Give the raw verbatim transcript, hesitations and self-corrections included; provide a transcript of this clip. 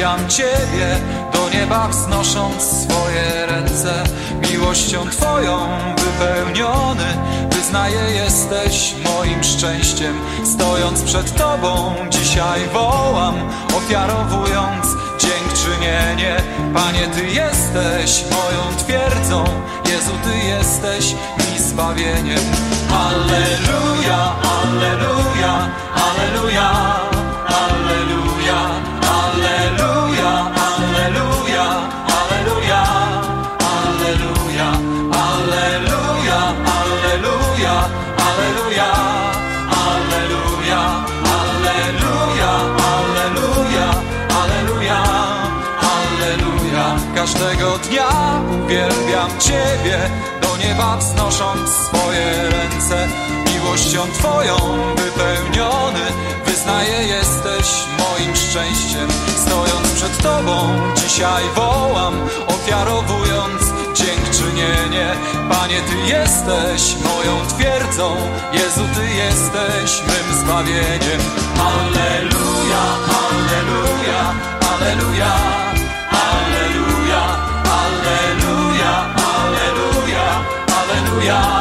uwielbiam Ciebie, do nieba wznosząc swoje ręce. Miłością Twoją wypełniony, wyznaję, jesteś moim szczęściem. Stojąc przed Tobą dzisiaj wołam, ofiarowując dziękczynienie. Panie, Ty jesteś moją twierdzą, Jezu, Ty jesteś mi zbawieniem. Alleluja, alleluja, alleluja, alleluja, alleluja, alleluja, alleluja, alleluja, alleluja, alleluja, alleluja, alleluja, alleluja, alleluja, alleluja, alleluja. Każdego dnia uwielbiam Ciebie, do nieba wznosząc swoje ręce. Miłością Twoją wypełniony, wyznaję, jesteś moim szczęściem. Stojąc przed Tobą dzisiaj wołam, ofiarowując dziękczynienie. Panie, Ty jesteś moją twierdzą, Jezu, Ty jesteś mym zbawieniem. Alleluja, alleluja, alleluja, alleluja, alleluja, alleluja, alleluja.